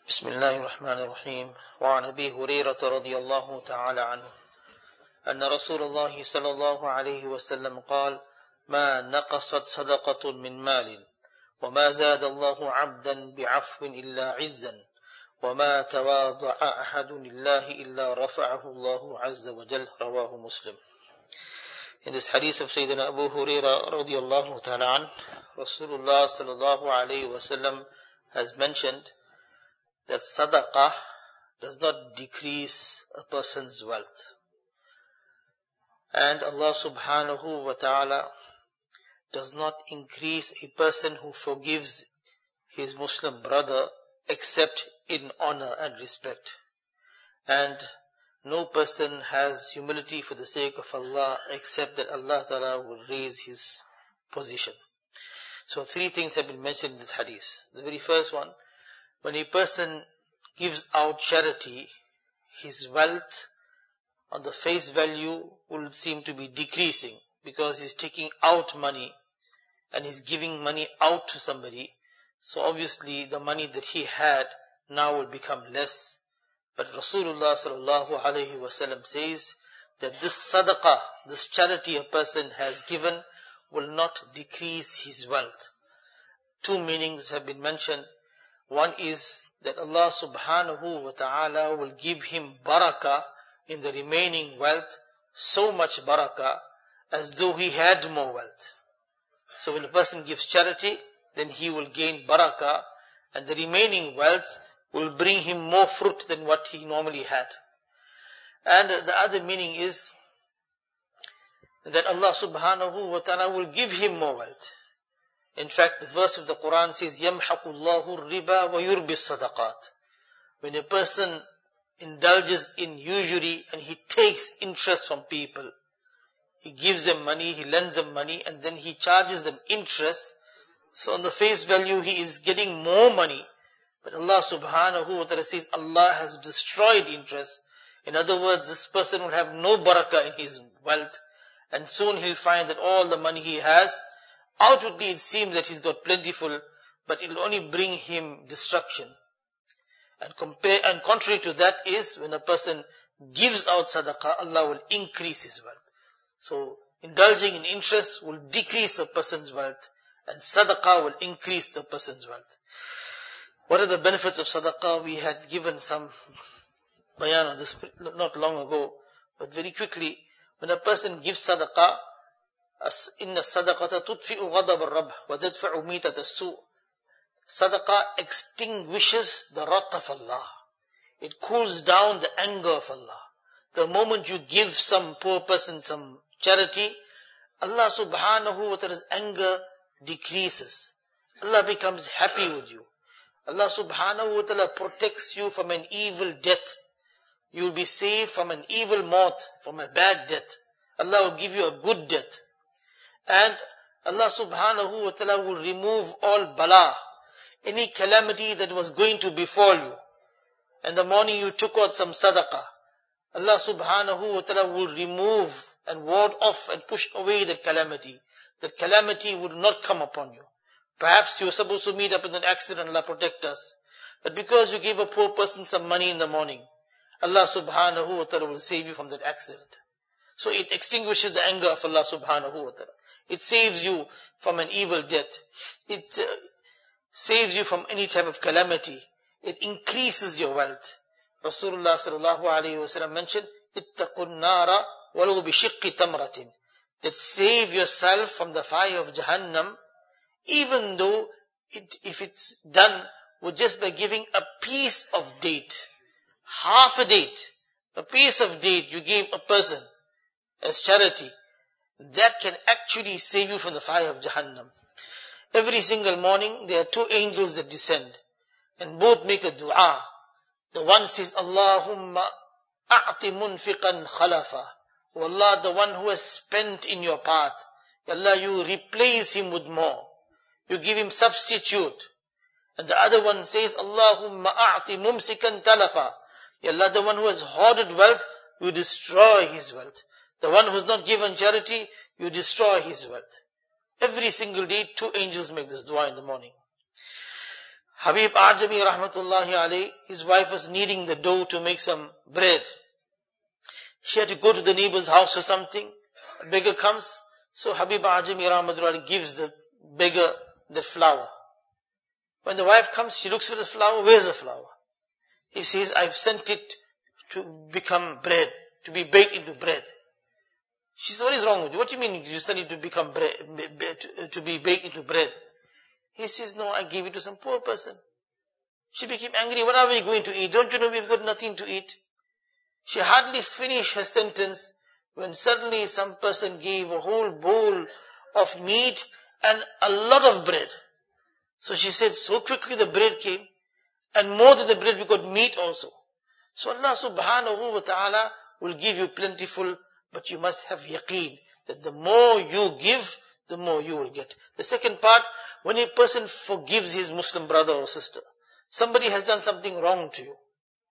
بسم الله الرحمن الرحيم وعن أبي هريرة رضي الله تعالى عنه أن رسول الله صلى الله عليه وسلم قال ما نقصت صدقة من مال وما زاد الله عبدا بعفو إلا عزا وما تواضع أحد لله إلا رفعه الله عز وجل رواه Muslim. In this hadith of Sayyidina Abu Hurairah radiallahu ta'ala an, Rasulullah sallallahu alayhi wasallam has mentioned that sadaqah does not decrease a person's wealth. And Allah subhanahu wa ta'ala does not increase a person who forgives his Muslim brother except in honor and respect. And no person has humility for the sake of Allah except that Allah ta'ala will raise his position. So 3 things have been mentioned in this hadith. The very first one, when a person gives out charity, his wealth on the face value will seem to be decreasing because he's taking out money and he's giving money out to somebody. So obviously the money that he had now will become less. But Rasulullah sallallahu alaihi wasallam says that this sadaqah, this charity a person has given will not decrease his wealth. 2 meanings have been mentioned. One is that Allah subhanahu wa ta'ala will give him barakah in the remaining wealth, so much barakah as though he had more wealth. So when a person gives charity, then he will gain barakah and the remaining wealth will bring him more fruit than what he normally had. And the other meaning is that Allah subhanahu wa ta'ala will give him more wealth. In fact, the verse of the Quran says, يَمْحَقُ اللَّهُ الرِّبَى وَيُرْبِ الصَّدَقَاتِ. When a person indulges in usury and he takes interest from people, he gives them money, he lends them money, and then he charges them interest. So on the face value, he is getting more money. But Allah subhanahu wa ta'ala says, Allah has destroyed interest. In other words, this person will have no barakah in his wealth. And soon he'll find that all the money he has, outwardly it seems that he's got plentiful, but it will only bring him destruction. And contrary to that is, when a person gives out sadaqah, Allah will increase his wealth. So, indulging in interest will decrease a person's wealth, and sadaqah will increase the person's wealth. What are the benefits of sadaqah? We had given some bayan on this not long ago, but very quickly, when a person gives sadaqah, إِنَّ الصَّدَقَةَ تُطْفِئُ غَضَبَ الرَّبِّ وَتَدْفَعُ مِيتَةَ السُّوءِ. Sadaqah extinguishes the wrath of Allah. It cools down the anger of Allah. The moment you give some poor person some charity, Allah subhanahu wa ta'ala's anger decreases. Allah becomes happy with you. Allah subhanahu wa ta'ala protects you from an evil death. You will be saved from an evil maut, from a bad death. Allah will give you a good death. And Allah subhanahu wa ta'ala will remove all bala, any calamity that was going to befall you. In the morning you took out some sadaqah. Allah subhanahu wa ta'ala will remove and ward off and push away that calamity. That calamity will not come upon you. Perhaps you were supposed to meet up in an accident, Allah protect us. But because you gave a poor person some money in the morning, Allah subhanahu wa ta'ala will save you from that accident. So it extinguishes the anger of Allah subhanahu wa ta'ala. It saves you from an evil death. It saves you from any type of calamity. It increases your wealth. Rasulullah sallallahu alayhi wa sallam mentioned, اتَّقُوا النَّارَ وَلَوْ بِشِقِّ تَمْرَةٍ. That save yourself from the fire of Jahannam, even though if it's done with just by giving a piece of date, half a date, a piece of date you gave a person as charity, that can actually save you from the fire of Jahannam. Every single morning there are 2 angels that descend and both make a dua. The one says, Allahumma a'ti munfiqan khalafa. O Allah, the one who has spent in your path, Allah, you replace him with more. You give him substitute. And the other one says, Allahumma a'ti mumsikan talafa. Allah, the one who has hoarded wealth, you destroy his wealth. The one who has not given charity, you destroy his wealth. Every single day, 2 angels make this dua in the morning. Habib Ajami rahmatullahi alayhi, his wife was kneading the dough to make some bread. She had to go to the neighbor's house or something. A beggar comes. So Habib Ajami rahmatullahi alayhi gives the beggar the flour. When the wife comes, she looks for the flour. Where's the flour? He says, I've sent it to become bread, to be baked into bread. She says, what is wrong with you? What do you mean you sent it to become bread, to be baked into bread? He says, no, I gave it to some poor person. She became angry. What are we going to eat? Don't you know we've got nothing to eat? She hardly finished her sentence when suddenly some person gave a whole bowl of meat and a lot of bread. So she said, so quickly the bread came, and more than the bread we got meat also. So Allah subhanahu wa ta'ala will give you plentiful, but you must have yaqeen that the more you give, the more you will get. The second part, when a person forgives his Muslim brother or sister, somebody has done something wrong to you,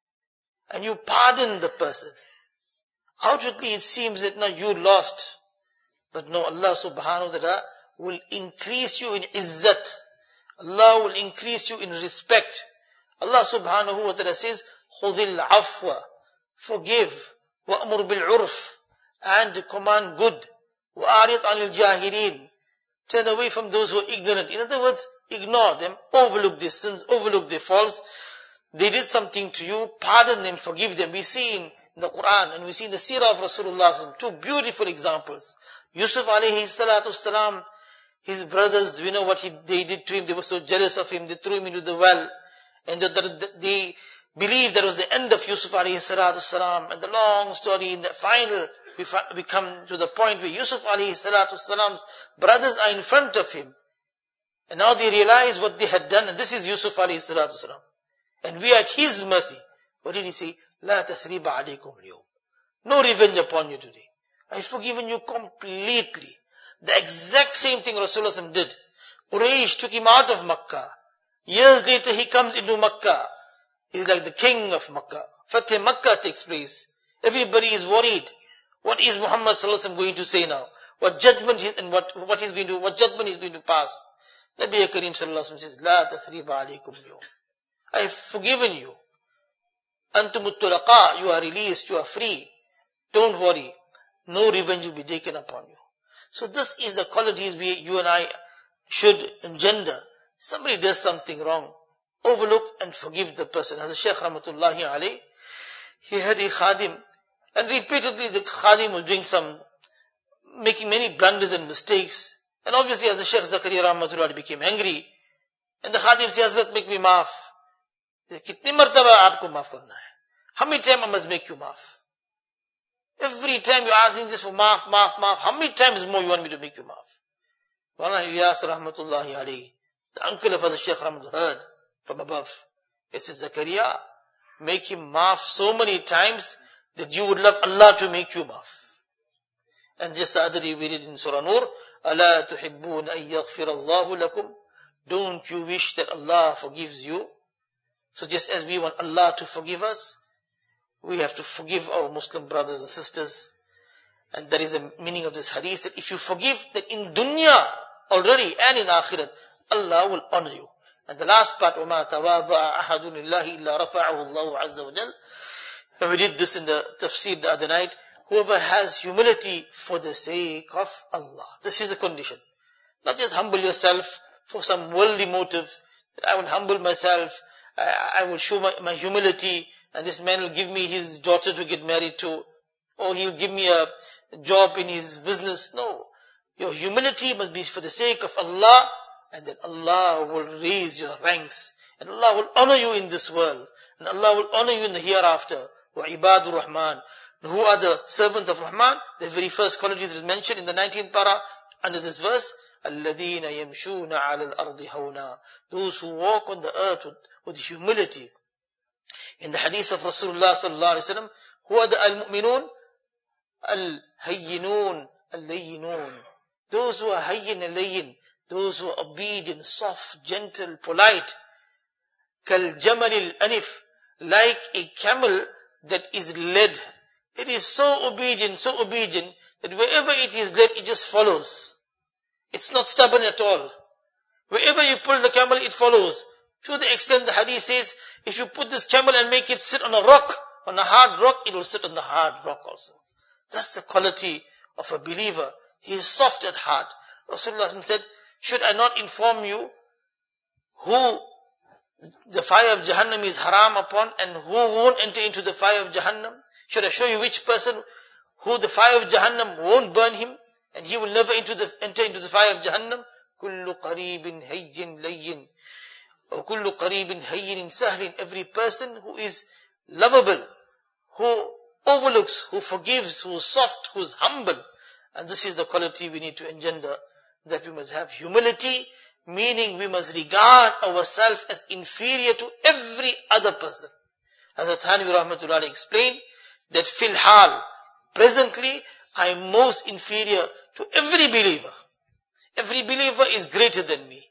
and you pardon the person. Outwardly it seems that now you lost, but no, Allah subhanahu wa ta'ala will increase you in izzat. Allah will increase you in respect. Allah subhanahu wa ta'ala says, خُذِ الْعَفْوَ, forgive, وَأْمُرْ بِالْعُرْفِ, and command good, وَأَعْرِضْ عَنِ الْجَاهِلِينَ, turn away from those who are ignorant. In other words, ignore them, overlook their sins, overlook their faults. They did something to you, pardon them, forgive them. We see in the Quran and we see in the seerah of Rasulullah two beautiful examples. Yusuf alayhi salatu salam, his brothers, we know what they did to him. They were so jealous of him, they threw him into the well. And they believed that was the end of Yusuf alayhi salatu salam. And the long story, in the final, we come to the point where Yusuf alayhi salatu salam's brothers are in front of him. And now they realize what they had done. And this is Yusuf alayhi salatu salam. And we are at his mercy. What did he say? La tathriba alaykum al-yawm. No revenge upon you today. I've forgiven you completely. The exact same thing Rasulullah did. Quraysh took him out of Makkah. Years later he comes into Makkah. He's like the king of Makkah. Fatih Makkah takes place. Everybody is worried. What is Muhammad sallallahu alaihi wasallam going to say now? What judgment what judgment he's going to pass? Nabi Kareem sallallahu alaihi wasallam says, La tathriba alaykum al-yawm. I have forgiven you. Antumut tulaqa, you are released, you are free. Don't worry. No revenge will be taken upon you. So this is the qualities you and I should engender. Somebody does something wrong, overlook and forgive the person. As the Shaykh rahmatullahi alayhi, he had a khadim, and repeatedly the khadim was making many blunders and mistakes. And obviously as the Shaykh Zakaria rahmatullahi became angry, and the khadim said, Hazrat, make me maaf. Kitni martaba aapko maaf karna hai? How many times I must make you maaf? Every time you're asking just for maaf. How many times more you want me to make you maaf? Maulana Ilyas rahmatullahi alayhi, the uncle of the Shaykh Rahmatullahi heard from above. He said, Zakaria, make him maaf so many times that you would love Allah to make you maaf. And just the other day we read in Surah Nur, أَلَا تُحِبُّونَ أَن يَغْفِرَ اللَّهُ لَكُمْ. Don't you wish that Allah forgives you? So just as we want Allah to forgive us, we have to forgive our Muslim brothers and sisters. And that is the meaning of this hadith, that if you forgive, that in dunya already and in akhirat, Allah will honor you. And the last part, وَمَا تَوَاضَعَ أَحَدٌ لِلَّهِ إِلَّا رَفَعَهُ اللَّهُ عَزَّ وَجَلَّ. And we did this in the tafsir the other night. Whoever has humility for the sake of Allah. This is the condition. Not just humble yourself for some worldly motive. That I will humble myself, I will show my humility, and this man will give me his daughter to get married to, or he'll give me a job in his business. No. Your humility must be for the sake of Allah, and then Allah will raise your ranks, and Allah will honor you in this world, and Allah will honor you in the hereafter. Wa ibadur Rahman. Who are the servants of Rahman? The very first quality that is mentioned in the 19th para under this verse, الَّذِينَ يَمْشُونَ عَلَى الْأَرْضِ هَوْنًا. Those who walk on the earth with humility. In the hadith of Rasulullah sallallahu alaihi wasallam, who are the al-mu'minun? Al-hayyinun, al-layyinun. Those who are hayyin and layyin, those who are obedient, soft, gentle, polite. Kal-jamal al-anif, like a camel that is led. It is so obedient, that wherever it is led, it just follows. It's not stubborn at all. Wherever you pull the camel, it follows. To the extent the hadith says, if you put this camel and make it sit on a rock, on a hard rock, it will sit on the hard rock also. That's the quality of a believer. He is soft at heart. Rasulullah said, should I not inform you who the fire of Jahannam is haram upon and who won't enter into the fire of Jahannam? Should I show you which person who the fire of Jahannam won't burn him and he will never enter into the fire of Jahannam? Kullu qareebin hayyin layyin. Or kullu qareebin hayyin sahlin. Every person who is lovable, who overlooks, who forgives, who is soft, who is humble. And this is the quality we need to engender, that we must have humility, meaning we must regard ourselves as inferior to every other person. Hazrat Thanvi Rahmatullah explained that fil hal, presently I am most inferior to every believer. Every believer is greater than me.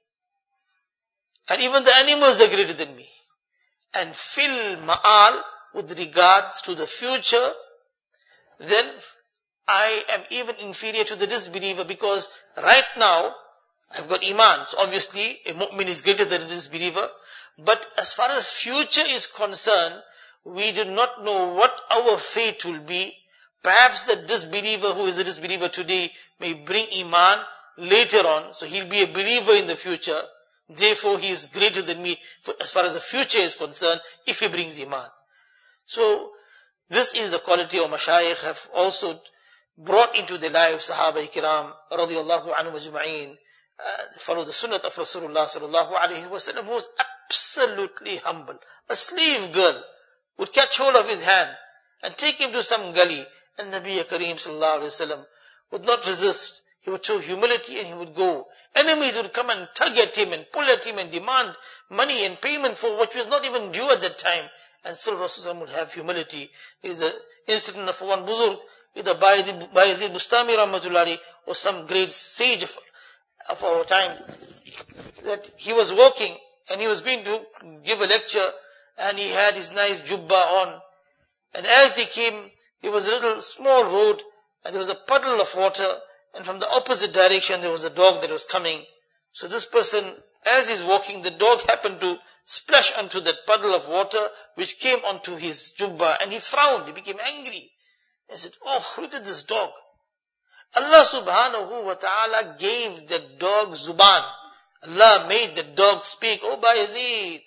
And even the animals are greater than me. And fil ma'al, with regards to the future, then I am even inferior to the disbeliever, because right now I've got iman. So obviously a mu'min is greater than a disbeliever. But as far as future is concerned, we do not know what our fate will be. Perhaps the disbeliever who is a disbeliever today may bring iman later on. So he'll be a believer in the future. Therefore he is greater than me as far as the future is concerned, if he brings iman. So this is the quality of mashayikh have also brought into the lives Sahaba Kiram radiyallahu anhu ajma'een. Follow the sunnah of Rasulullah sallallahu alayhi wa sallam, who was absolutely humble. A slave girl would catch hold of his hand and take him to some gully, and Nabi Kareem sallallahu alayhi wa sallam would not resist. He would show humility and he would go. Enemies would come and tug at him and pull at him and demand money and payment for what was not even due at that time. And still Rasulullah would have humility. There is an incident of one buzurg, either Bayezid Bustami Rahmatullahi or some great sage of our time, that he was walking and he was going to give a lecture, and he had his nice jubba on. And as they came, there was a little small road and there was a puddle of water, and from the opposite direction there was a dog that was coming. So this person, as he's walking, the dog happened to splash onto that puddle of water which came onto his jubba, and he frowned, he became angry. He said, oh, look at this dog. Allah subhanahu wa ta'ala gave the dog zuban. Allah made the dog speak. Oh Bayezid,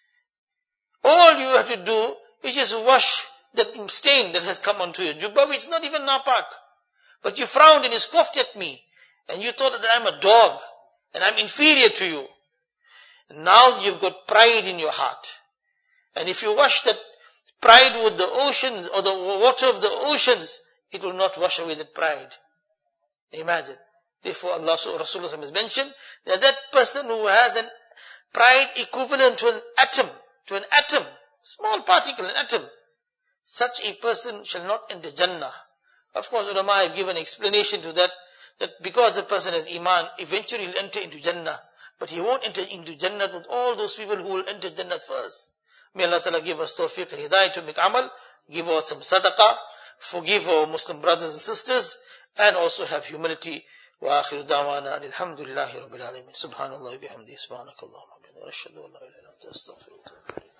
all you have to do is just wash that stain that has come onto your jubba, which is not even napak. But you frowned and you scoffed at me, and you thought that I'm a dog and I'm inferior to you. Now you've got pride in your heart. And if you wash that pride with the oceans or the water of the oceans, it will not wash away that pride. Imagine. Therefore Allah Rasulullah has mentioned that that person who has an pride equivalent to an atom, small particle, an atom, such a person shall not enter Jannah. Of course, ulama have given explanation to that because the person has iman, eventually he'll enter into Jannah. But he won't enter into Jannah with all those people who will enter Jannah first. May Allah Ta'ala give us tawfiq and hidayah to make amal, give out some sadaqah, forgive our Muslim brothers and sisters, and also have humility. Wa akhiru da'wana alhamdulillahi rabbil alamin. Subhanallah bihamdi, subhanakallahumma bihamdi, wa ashhadu an la ilaha illa anta astaghfiruka wa atubu ilayk.